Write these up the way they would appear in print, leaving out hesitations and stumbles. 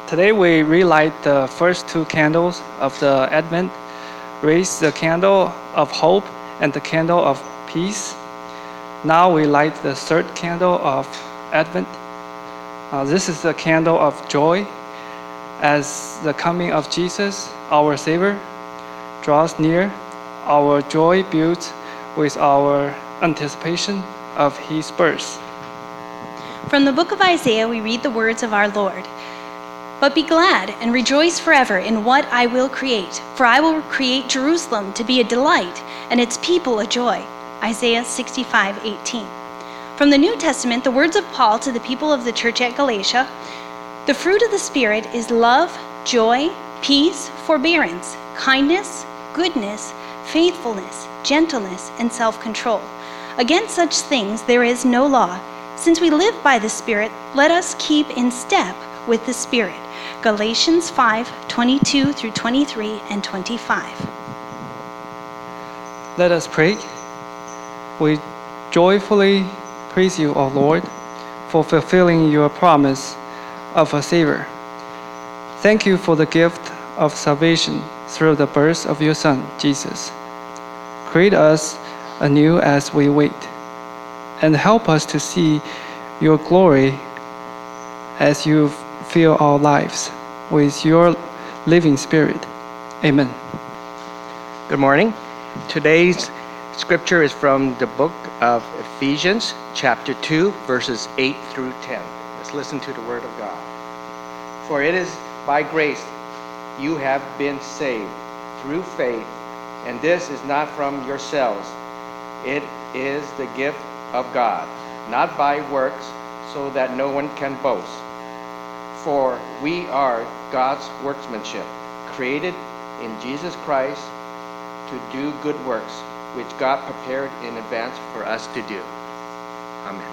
Today we relight the first two candles of the Advent, raise the candle of hope and the candle of peace. Now we light the third candle of Advent. This is the candle of joy, as the coming of Jesus, our Savior, draws near. Our joy builds with our anticipation of His birth. From the book of Isaiah, we read the words of our Lord. But be glad and rejoice forever in what I will create, for I will create Jerusalem to be a delight and its people a joy. Isaiah 65:18. From the New Testament, the words of Paul to the people of the church at Galatia, the fruit of the Spirit is love, joy, peace, forbearance, kindness, goodness, faithfulness, gentleness, and self-control. Against such things there is no law. Since we live by the Spirit, let us keep in step with the Spirit. Galatians 5:22 through 23 and 25. Let us pray. We joyfully praise you, O Lord, for fulfilling your promise of a Savior. Thank you for the gift of salvation through the birth of your Son, Jesus. Create us anew as we wait, and help us to see your glory as you fill our lives with your living Spirit. Amen. Good morning. Today's scripture is from the book of Ephesians, chapter 2, verses 8 through 10. Let's listen to the word of God. For it is by grace you have been saved through faith, and this is not from yourselves. It is the gift of God, not by works, so that no one can boast. For we are God's workmanship, created in Jesus Christ to do good works, which God prepared in advance for us to do. Amen.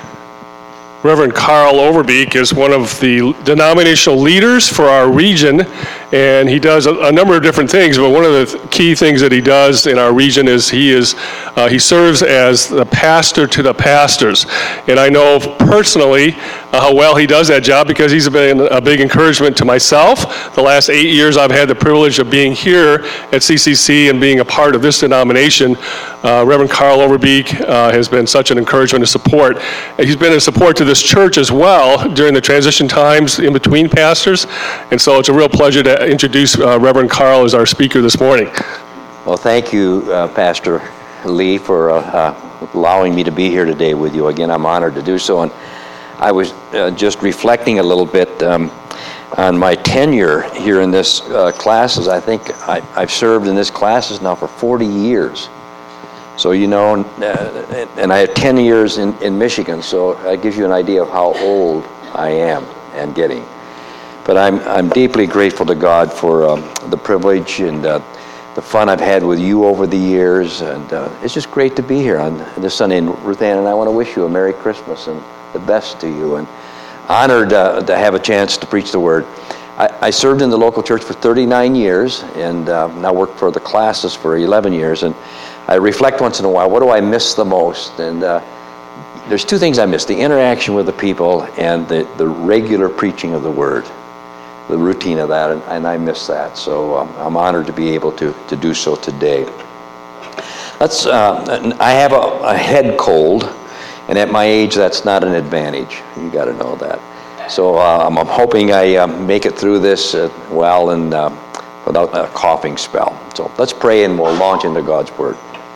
Reverend Carl Overbeek is one of the denominational leaders for our region, and he does a number of different things, but one of the key things that he does in our region is he serves as the pastor to the pastors. And I know personally how well he does that job because he's been a big encouragement to myself. The last 8 years I've had the privilege of being here at CCC and being a part of this denomination. Reverend Carl Overbeek has been such an encouragement and support. He's been a support to this church as well during the transition times in between pastors. And so it's a real pleasure to introduce Reverend Carl as our speaker this morning. Well, thank you, Pastor Lee, for allowing me to be here today with you. Again, I'm honored to do so. And I was just reflecting a little bit on my tenure here in this classes. I think I've served in this classes now for 40 years. So, you know, and I have 10 years in Michigan, so that gives you an idea of how old I am and getting. But I'm deeply grateful to God for the privilege and the fun I've had with you over the years, and it's just great to be here on this Sunday. And Ruth Ann and I want to wish you a Merry Christmas and the best to you, and honored to have a chance to preach the Word. I served in the local church for 39 years, and now work for the classes for 11 years, and I reflect once in a while, what do I miss the most? And there's two things I miss: the interaction with the people and the regular preaching of the Word, the routine of that, and I miss that. So I'm honored to be able to do so today. I have a head cold, and at my age, that's not an advantage. You got to know that. So I'm hoping I make it through this well and without a coughing spell. So let's pray, and we'll launch into God's Word.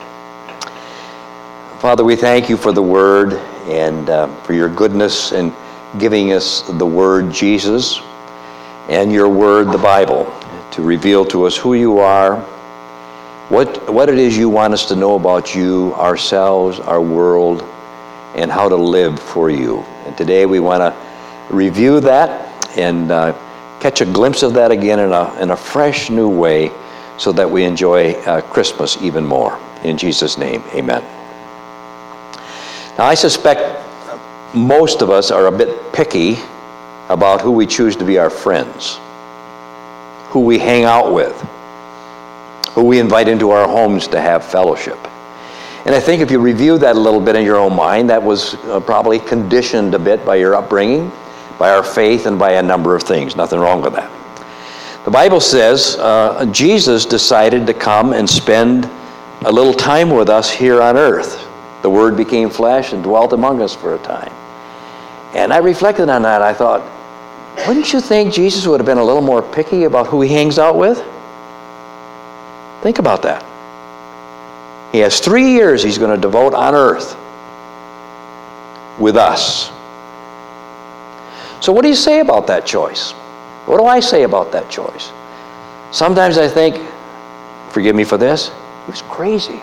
Father, we thank you for the Word and for your goodness in giving us the Word, Jesus, and your Word, the Bible, to reveal to us who you are, what it is you want us to know about you, ourselves, our world, and how to live for you. And today we want to review that and catch a glimpse of that again in a fresh new way so that we enjoy Christmas even more. In Jesus' name, amen. Now, I suspect most of us are a bit picky about who we choose to be our friends, who we hang out with, who we invite into our homes to have fellowship. And I think if you review that a little bit in your own mind, that was probably conditioned a bit by your upbringing, by our faith and by a number of things. Nothing wrong with that. The Bible says Jesus decided to come and spend a little time with us here on earth. The Word became flesh and dwelt among us for a time. And I reflected on that. I thought, wouldn't you think Jesus would have been a little more picky about who he hangs out with? Think about that. He has 3 years he's going to devote on earth with us. So what do you say about that choice? What do I say about that choice? Sometimes I think, forgive me for this, he was crazy.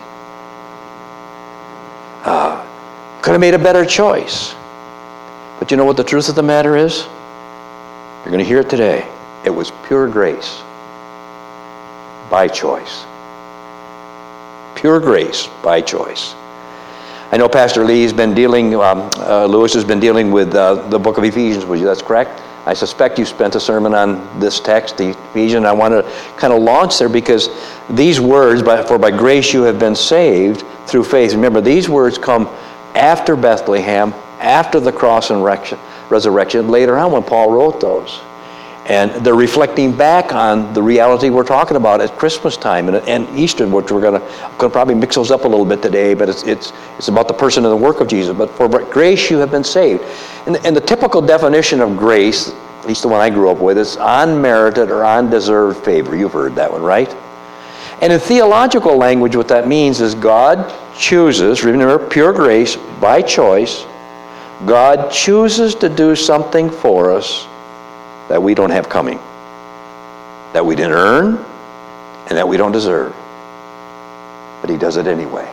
Could have made a better choice. But you know what the truth of the matter is? You're going to hear it today. It was pure grace by choice. Pure grace by choice. I know Pastor Lewis has been dealing with the book of Ephesians with you. That's correct. I suspect you spent a sermon on this text, the Ephesians. I want to kind of launch there because these words, for by grace you have been saved through faith. Remember, these words come after Bethlehem, after the cross and resurrection, later on when Paul wrote those. And they're reflecting back on the reality we're talking about at Christmas time and Easter, which we're going to probably mix those up a little bit today, but it's about the person and the work of Jesus. But for grace you have been saved. And the typical definition of grace, at least the one I grew up with, is unmerited or undeserved favor. You've heard that one, right? And in theological language, what that means is God chooses, remember, pure grace by choice, God chooses to do something for us that we don't have coming, that we didn't earn, and that we don't deserve. But he does it anyway.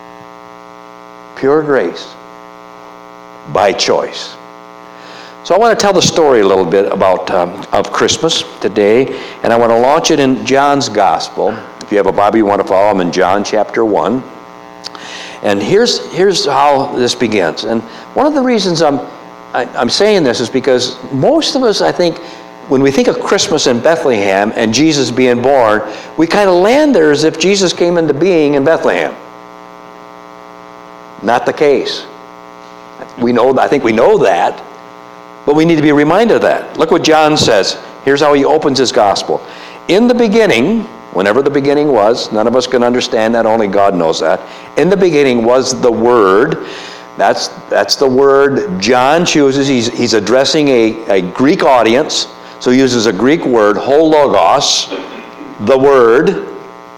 Pure grace by choice. So I want to tell the story a little bit about of Christmas today, and I want to launch it in John's Gospel. If you have a Bible you want to follow, I'm in John chapter 1. And here's how this begins. And one of the reasons I'm saying this is because most of us, I think, when we think of Christmas in Bethlehem and Jesus being born, we kind of land there as if Jesus came into being in Bethlehem. Not the case. I think we know that, but we need to be reminded of that. Look what John says. Here's how he opens his gospel. In the beginning, whenever the beginning was, none of us can understand that, only God knows that. In the beginning was the Word. That's the word John chooses. He's addressing a Greek audience, so he uses a Greek word, hologos, the Word,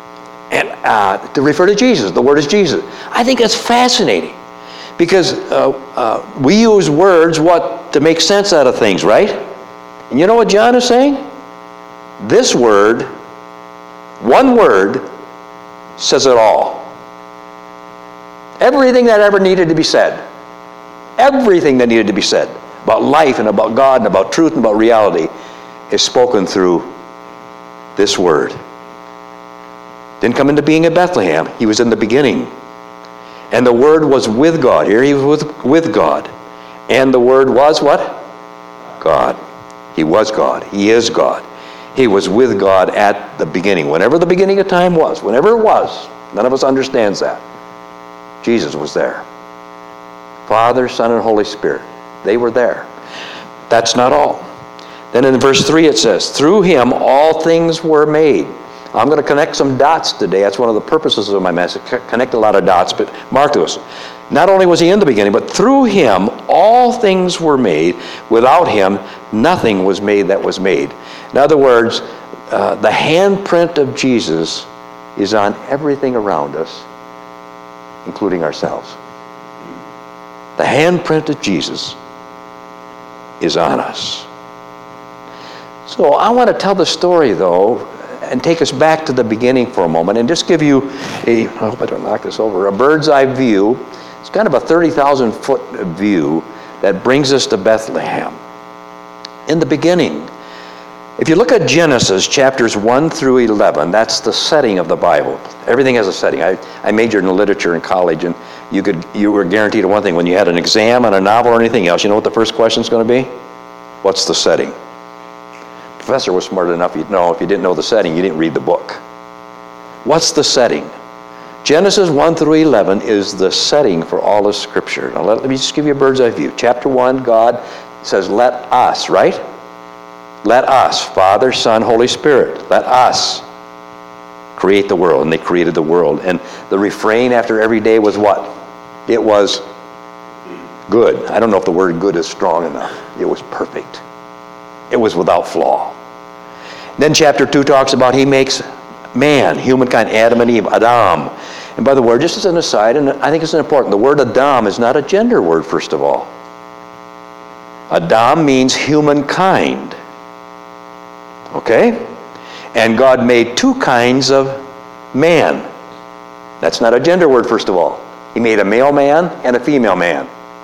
and to refer to Jesus. The Word is Jesus. I think that's fascinating because we use words to make sense out of things, right? And you know what John is saying? This word, one word, says it all. Everything that ever needed to be said. Everything that needed to be said about life and about God and about truth and about reality is spoken through this word. Didn't come into being at Bethlehem. He was in the beginning. And the Word was with God. Here he was with God. And the Word was what? God. He was God. He is God. He was with God at the beginning. Whenever the beginning of time was, whenever it was, none of us understands that. Jesus was there. Father, Son, and Holy Spirit. They were there. That's not all. Then in verse 3 it says, through him all things were made. I'm going to connect some dots today. That's one of the purposes of my message. Connect a lot of dots, but mark those. Not only was he in the beginning, but through him all things were made. Without him, nothing was made that was made. In other words, the handprint of Jesus is on everything around us, including ourselves. The handprint of Jesus is on us. So I want to tell the story, though, and take us back to the beginning for a moment and just give you I hope I don't knock this over, a bird's eye view. It's kind of a 30,000 foot view that brings us to Bethlehem. In the beginning, if you look at Genesis chapters 1 through 11, that's the setting of the Bible. Everything has a setting. I majored in literature in college, and you were guaranteed one thing. When you had an exam on a novel or anything else, you know what the first question is going to be? What's the setting? The professor was smart enough, you'd know if you didn't know the setting, you didn't read the book. What's the setting? Genesis 1 through 11 is the setting for all of Scripture. Now let me just give you a bird's eye view. Chapter 1, God It says, let us, right? Let us, Father, Son, Holy Spirit, let us create the world. And they created the world. And the refrain after every day was what? It was good. I don't know if the word good is strong enough. It was perfect. It was without flaw. Then chapter 2 talks about he makes man, humankind, Adam and Eve, Adam. And by the way, just as an aside, and I think it's important, the word Adam is not a gender word, first of all. Adam means humankind. Okay? And God made two kinds of man. That's not a gender word, first of all. He made a male man and a female man.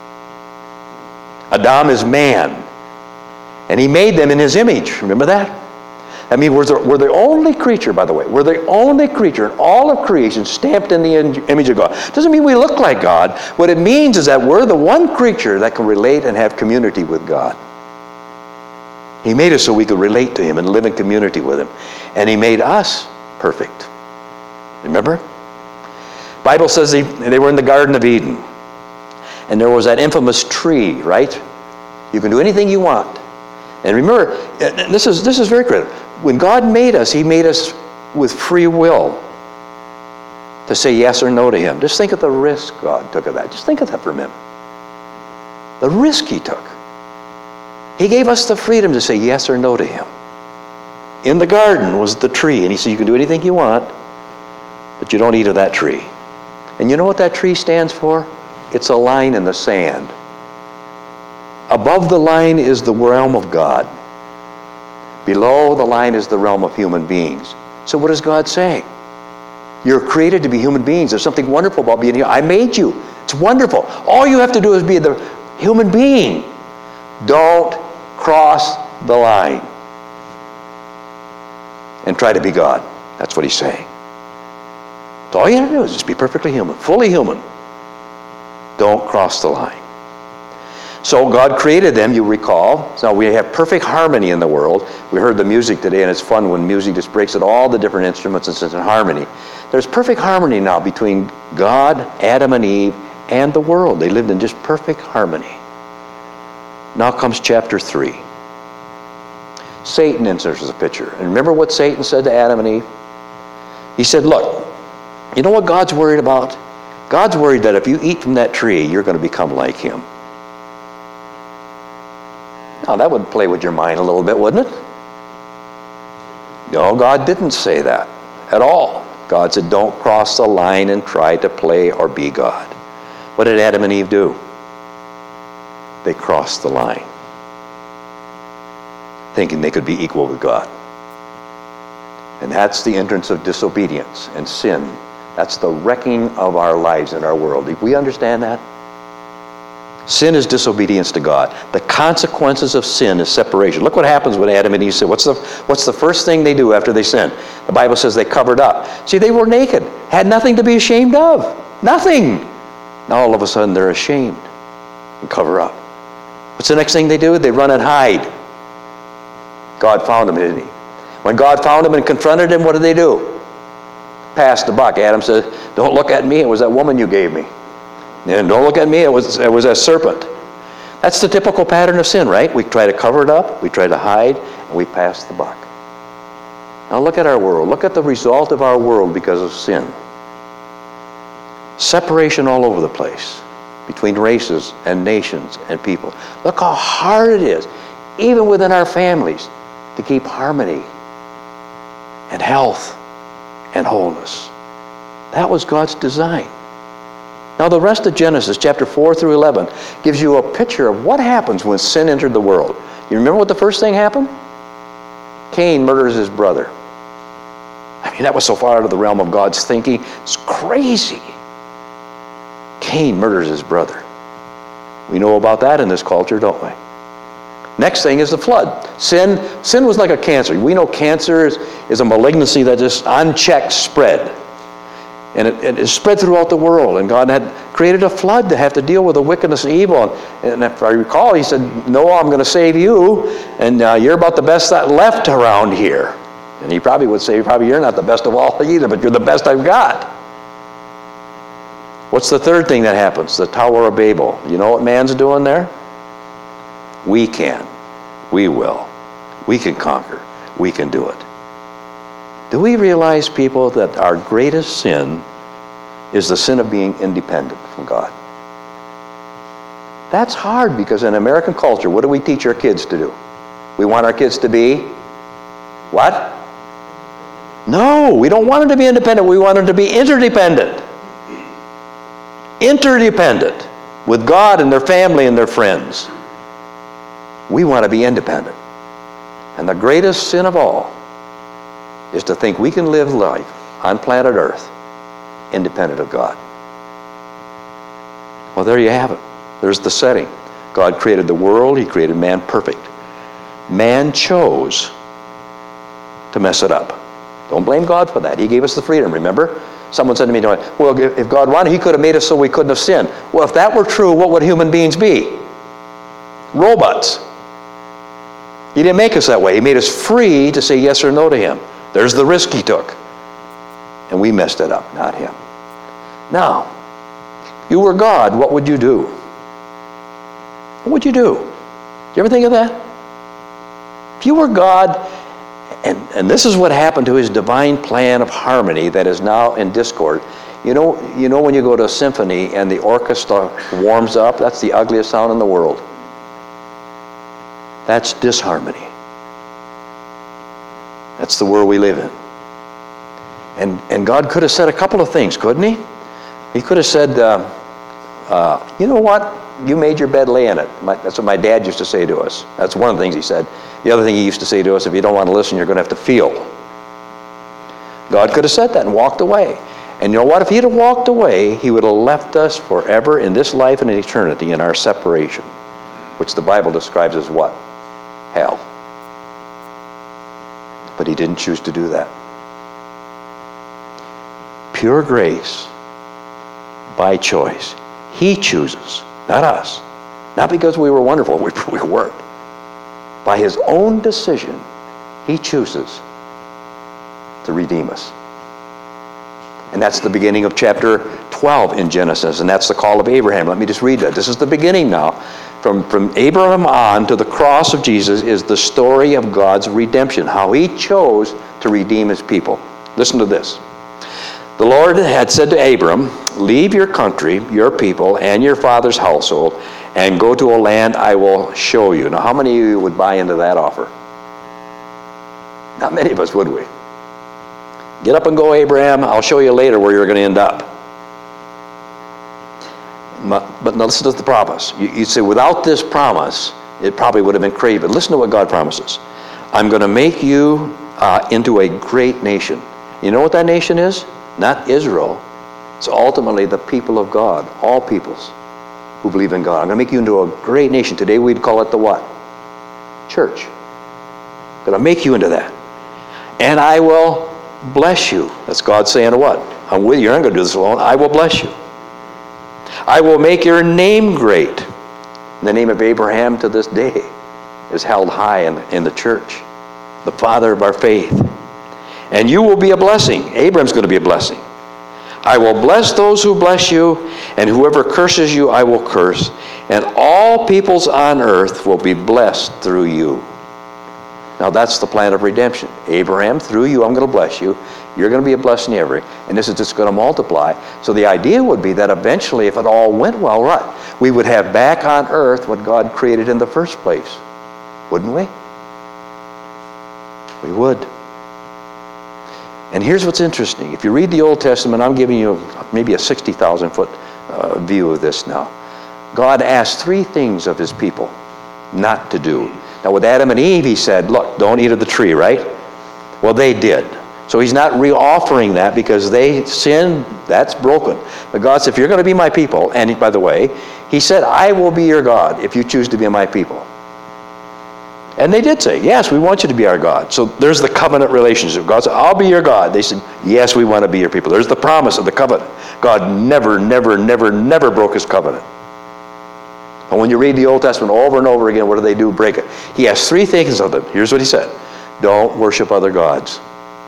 Adam is man. And he made them in his image. Remember that? I mean, we're the only creature, by the way, we're the only creature in all of creation stamped in the image of God. Doesn't mean we look like God. What it means is that we're the one creature that can relate and have community with God. He made us so we could relate to him and live in community with him. And he made us perfect. Remember? Bible says they were in the Garden of Eden. And there was that infamous tree, right? You can do anything you want. And remember, this is very critical. When God made us, he made us with free will to say yes or no to him. Just think of the risk God took of that. Just think of that for a minute. The risk he took. He gave us the freedom to say yes or no to him. In the garden was the tree, and he said, you can do anything you want, but you don't eat of that tree. And you know what that tree stands for? It's a line in the sand. Above the line is the realm of God. Below the line is the realm of human beings. So what does God say? You're created to be human beings. There's something wonderful about being here. I made you. It's wonderful. All you have to do is be the human being. Don't cross the line and try to be God. That's what he's saying. So all you have to do is just be perfectly human, fully human. Don't cross the line. So God created them, you recall. So we have perfect harmony in the world. We heard the music today, and it's fun when music just breaks at all the different instruments and it's in harmony. There's perfect harmony now between God, Adam and Eve, and the world. They lived in just perfect harmony. Now comes chapter 3. Satan enters the picture. And remember what Satan said to Adam and Eve? He said, look, you know what God's worried about? God's worried that if you eat from that tree, you're going to become like him. Now, that would play with your mind a little bit, wouldn't it? No, God didn't say that at all. God said, don't cross the line and try to play or be God. What did Adam and Eve do? They crossed the line, thinking they could be equal with God. And that's the entrance of disobedience and sin. That's the wrecking of our lives and our world. Do we understand that? Sin is disobedience to God. The consequences of sin is separation. Look what happens when Adam and Eve sin. What's the first thing they do after they sin? The Bible says they covered up. See, they were naked, had nothing to be ashamed of. Nothing. Now all of a sudden they're ashamed and cover up. What's the next thing they do? They run and hide. God found them, didn't he? When God found them and confronted him, what did they do? Passed the buck. Adam said, don't look at me, it was that woman you gave me. And don't look at me, it was a serpent. That's the typical pattern of sin, right? We try to cover it up, we try to hide, and we pass the buck. Now look at our world. Look at the result of our world because of sin. Separation all over the place between races and nations and people. Look how hard it is, even within our families, to keep harmony and health and wholeness. That was God's design. Now the rest of Genesis, chapter 4 through 11, gives you a picture of what happens when sin entered the world. You remember what the first thing happened? Cain murders his brother. I mean, that was so far out of the realm of God's thinking. It's crazy. Cain murders his brother. We know about that in this culture, don't we? Next thing is the flood. Sin was like a cancer. We know cancer is a malignancy that just unchecked spread. And it spread throughout the world. And God had created a flood to have to deal with the wickedness and evil. And if I recall, he said, Noah, I'm going to save you. And you're about the best that left around here. And he probably would say, probably you're not the best of all either, but you're the best I've got. What's the third thing that happens? The Tower of Babel. You know what man's doing there? We can. We will. We can conquer. We can do it. Do we realize, people, that our greatest sin is the sin of being independent from God? That's hard, because in American culture, what do we teach our kids to do? We want our kids to be what? No, we don't want them to be independent. We want them to be interdependent. Interdependent with God and their family and their friends. We want to be independent. And the greatest sin of all is to think we can live life on planet Earth independent of God. Well, there you have it. There's the setting. God created the world. He created man perfect. Man chose to mess it up. Don't blame God for that. He gave us the freedom, remember? Someone said to me, well, if God wanted, he could have made us so we couldn't have sinned. Well, if that were true, what would human beings be? Robots. He didn't make us that way. He made us free to say yes or no to him. There's the risk he took. And we messed it up, not him. Now, if you were God, what would you do? What would you do? Do you ever think of that? If you were God, and this is what happened to his divine plan of harmony that is now in discord. You know when you go to a symphony and the orchestra warms up, that's the ugliest sound in the world. That's disharmony. That's the world we live in. And God could have said a couple of things, couldn't he? He could have said, you know what? You made your bed, lay in it. That's what my dad used to say to us. That's one of the things he said. The other thing he used to say to us, if you don't want to listen, you're going to have to feel. God could have said that and walked away. And you know what? If he'd have walked away, he would have left us forever in this life and in eternity in our separation, which the Bible describes as what? Hell. But he didn't choose to do that. Pure grace, by choice. He chooses, not us. Not because we were wonderful, we weren't. By his own decision, he chooses to redeem us. And that's the beginning of chapter 12 in Genesis, and that's the call of Abraham. Let me just read that. This is the beginning now. From Abraham on to the cross of Jesus is the story of God's redemption, how he chose to redeem his people. Listen to this. The Lord had said to Abram, leave your country, your people, and your father's household, and go to a land I will show you. Now, how many of you would buy into that offer? Not many of us, would we? Get up and go, Abraham. I'll show you later where you're going to end up. But now listen to the promise. You'd say, without this promise, it probably would have been crazy. But listen to what God promises. I'm going to make you into a great nation. You know what that nation is? Not Israel. It's ultimately the people of God, all peoples who believe in God. I'm going to make you into a great nation. Today we'd call it the what? Church. I'm going to make you into that. And I will bless you. That's God saying what? I'm with you. You're not going to do this alone. I will bless you. I will make your name great. And the name of Abraham to this day is held high in the church. The father of our faith. And you will be a blessing. Abraham's going to be a blessing. I will bless those who bless you, and whoever curses you, I will curse. And all peoples on earth will be blessed through you. Now that's the plan of redemption. Abraham, through you, I'm going to bless you. You're going to be a blessing every. And this is just going to multiply. So the idea would be that eventually, if it all went well, right, we would have back on earth what God created in the first place. Wouldn't we? We would. And here's what's interesting. If you read the Old Testament, I'm giving you maybe a 60,000-foot view of this now. God asked three things of his people not to do. Now with Adam and Eve, he said, look, don't eat of the tree, right? Well, they did. So he's not re-offering that because they sinned, that's broken. But God said, if you're going to be my people, and by the way, he said, I will be your God if you choose to be my people. And they did say, yes, we want you to be our God. So there's the covenant relationship. God said, I'll be your God. They said, yes, we want to be your people. There's the promise of the covenant. God never, never, never, never broke his covenant. And when you read the Old Testament over and over again, what do they do? Break it. He asked three things of them. Here's what he said. Don't worship other gods.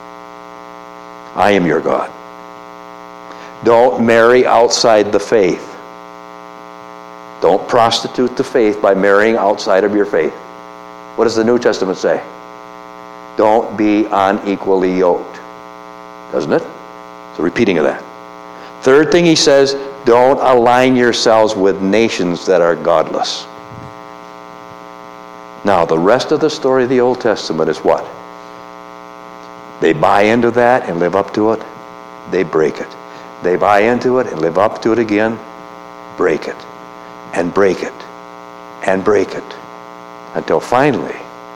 I am your God. Don't marry outside the faith. Don't prostitute the faith by marrying outside of your faith. What does the New Testament say? Don't be unequally yoked. Doesn't it? It's a repeating of that. Third thing he says, don't align yourselves with nations that are godless. Now, the rest of the story of the Old Testament is what? They buy into that and live up to it. They break it. They buy into it and live up to it again. Break it. And break it. And break it. Until finally,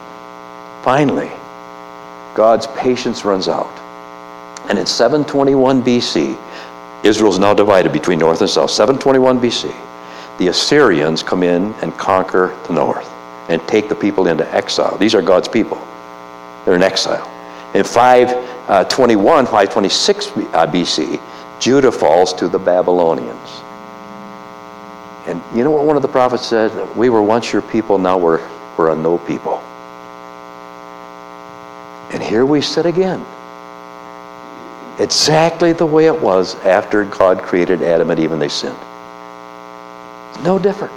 God's patience runs out. And in 721 BC, Israel is now divided between north and south. 721 BC, the Assyrians come in and conquer the north and take the people into exile. These are God's people. They're in exile. In 526 BC, Judah falls to the Babylonians. And you know what one of the prophets said? We were once your people, now we're a no people. And here we sit again. Exactly the way it was after God created Adam and Eve and they sinned. No different.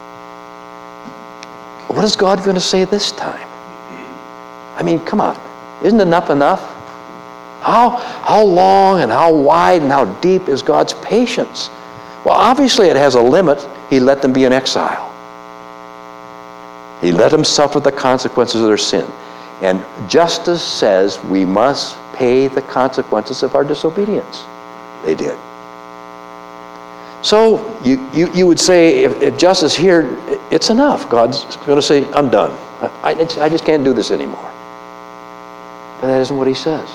What is God going to say this time? I mean, come on. Isn't enough enough? How long and how wide and how deep is God's patience? Well, obviously it has a limit. He let them be in exile. He let them suffer the consequences of their sin. And justice says we must pay the consequences of our disobedience. They did. So you would say, if justice here, it's enough. God's going to say, I'm done. I just can't do this anymore. But that isn't what he says.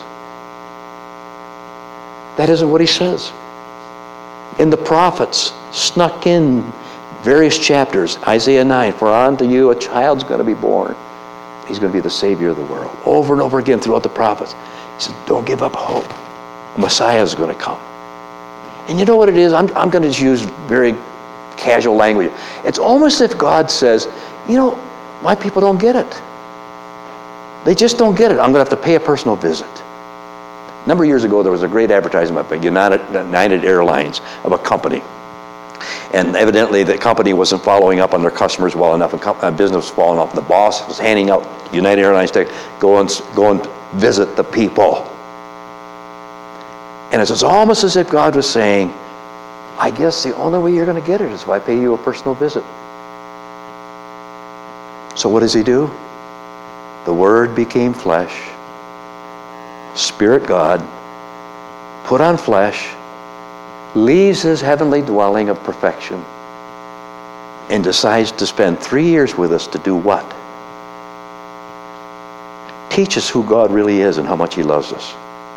That isn't what he says. In the prophets, snuck in various chapters, Isaiah 9, for unto you a child's going to be born. He's going to be the Savior of the world. Over and over again throughout the prophets. He said, don't give up hope. The Messiah is going to come. And you know what it is? I'm going to just use very casual language. It's almost as if God says, you know, my people don't get it. They just don't get it. I'm going to have to pay a personal visit. A number of years ago, there was a great advertisement by United Airlines of a company. And evidently, the company wasn't following up on their customers well enough, and business was falling off. The boss was handing out United Airlines to go and visit the people. And it's almost as if God was saying, I guess the only way you're going to get it is if I pay you a personal visit. So what does he do? The Word became flesh. Spirit God, put on flesh, leaves his heavenly dwelling of perfection, and decides to spend 3 years with us to do what? Teach us who God really is and how much he loves us.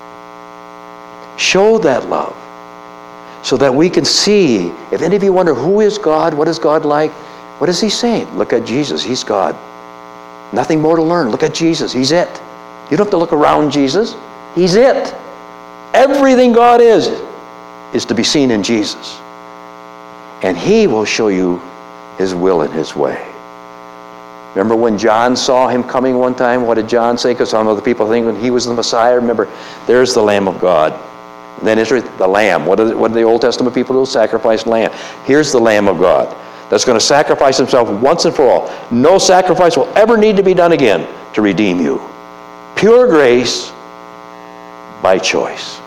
Show that love so that we can see. If any of you wonder, who is God? What is God like? What is he saying? Look at Jesus. He's God. Nothing more to learn. Look at Jesus. He's it. You don't have to look around Jesus. He's it. Everything God is to be seen in Jesus. And he will show you his will and his way. Remember when John saw him coming one time, what did John say? Because some other people think when he was the Messiah, remember, there's the Lamb of God. And then Israel, the Lamb. What do the Old Testament people do? Sacrifice lamb. Here's the Lamb of God that's going to sacrifice himself once and for all. No sacrifice will ever need to be done again to redeem you. Pure grace by choice.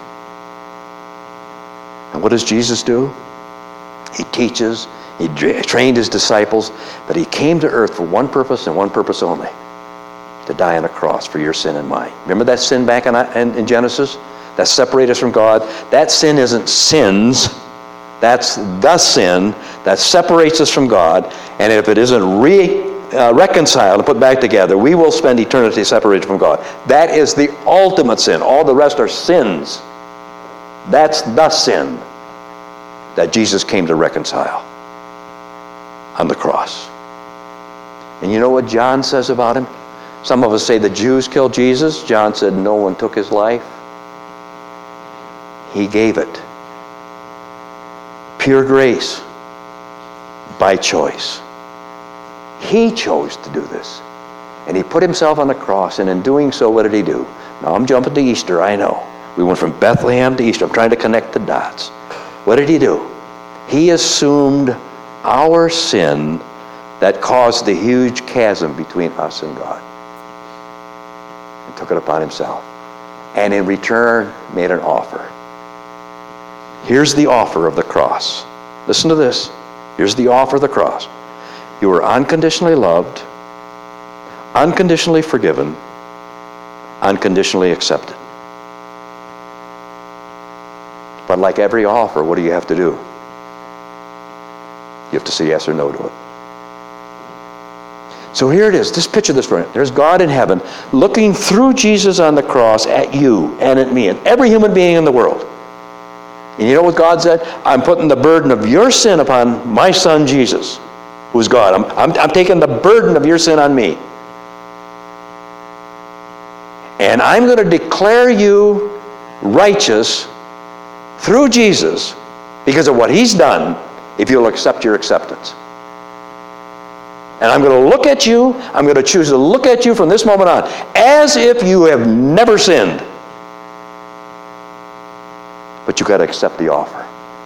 And what does Jesus do? He teaches, he trained his disciples, but he came to earth for one purpose and one purpose only, to die on a cross for your sin and mine. Remember that sin back in Genesis? That separated us from God? That sin isn't sins. That's the sin that separates us from God. And if it isn't reconciled and put back together, we will spend eternity separated from God. That is the ultimate sin. All the rest are sins. That's the sin that Jesus came to reconcile on the cross. And you know what John says about him? Some of us say the Jews killed Jesus. John said no one took his life. He gave it. Pure grace by choice. He chose to do this. And he put himself on the cross, and in doing so, what did he do? Now I'm jumping to Easter, I know. We went from Bethlehem to Easter. I'm trying to connect the dots. What did he do? He assumed our sin that caused the huge chasm between us and God. And took it upon himself. And in return, made an offer. Here's the offer of the cross. Listen to this. Here's the offer of the cross. You were unconditionally loved, unconditionally forgiven, unconditionally accepted. But like every offer, what do you have to do? You have to say yes or no to it. So here it is. Just picture this for a minute. There's God in heaven looking through Jesus on the cross at you and at me and every human being in the world. And you know what God said? I'm putting the burden of your sin upon my son Jesus, who's God. I'm taking the burden of your sin on me. And I'm going to declare you righteous through Jesus because of what he's done, if you'll accept your acceptance. And I'm going to look at you, I'm going to choose to look at you from this moment on as if you have never sinned. But you've got to accept the offer.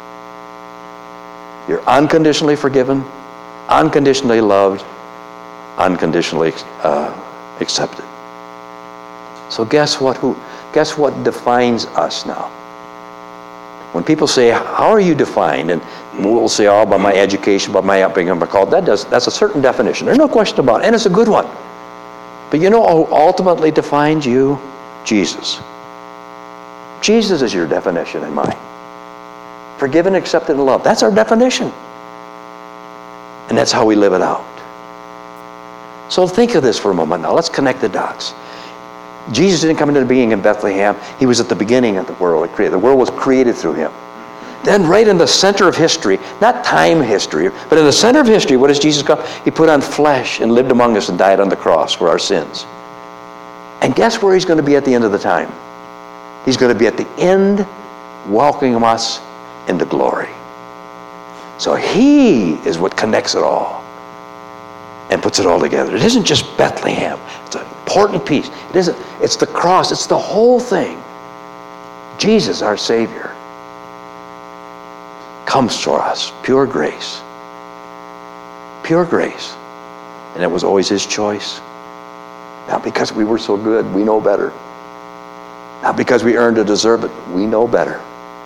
You're unconditionally forgiven, unconditionally loved, unconditionally accepted. So guess what defines us now? When people say, how are you defined? And we'll say, oh, by my education, by my upbringing, by call. That's a certain definition. There's no question about it, and it's a good one. But you know who ultimately defines you? Jesus. Jesus is your definition and mine. Forgiven, accepted, and loved. That's our definition. And that's how we live it out. So think of this for a moment now. Let's connect the dots. Jesus didn't come into being in Bethlehem. He was at the beginning of the world. The world was created through him. Then right in the center of history, not time history, but in the center of history, what does Jesus come? He put on flesh and lived among us and died on the cross for our sins. And guess where he's going to be at the end of the time? He's going to be at the end welcoming us into glory. So he is what connects it all and puts it all together. It isn't just Bethlehem. It's an important piece. It isn't. It's the cross. It's the whole thing. Jesus, our Savior, comes for us. Pure grace. Pure grace. And it was always his choice. Not because we were so good, we know better. Not because we earned or deserve it, we know better.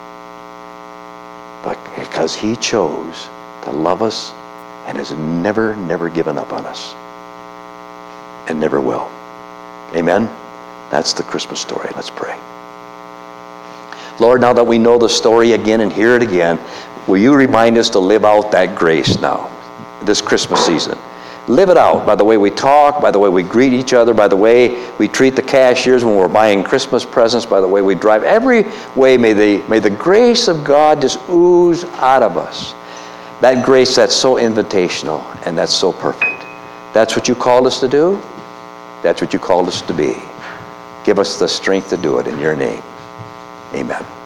But because he chose to love us and has never, never given up on us. And never will. Amen? That's the Christmas story. Let's pray. Lord, now that we know the story again and hear it again, will you remind us to live out that grace now, this Christmas season? Live it out by the way we talk, by the way we greet each other, by the way we treat the cashiers when we're buying Christmas presents, by the way we drive. Every way may the grace of God just ooze out of us. That grace that's so invitational and that's so perfect. That's what you called us to do. That's what you called us to be. Give us the strength to do it in your name. Amen.